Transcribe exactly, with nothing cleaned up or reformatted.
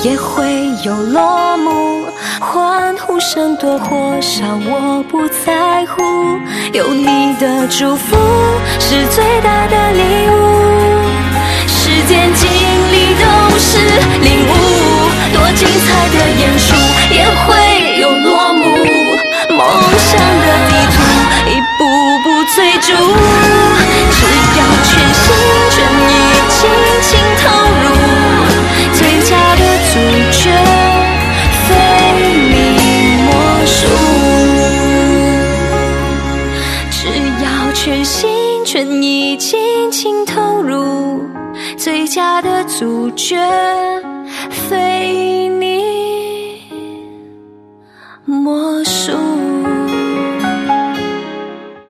也会有落幕，欢呼声多或少我不在乎，有你的祝福是最大的礼物。时间经历都是领悟，多精彩的演出也会有落幕，梦想的地图一步步追逐，只要全心全意尽情投入，最佳的主角非你莫属。只要全心全意尽情投入，最佳的主角非你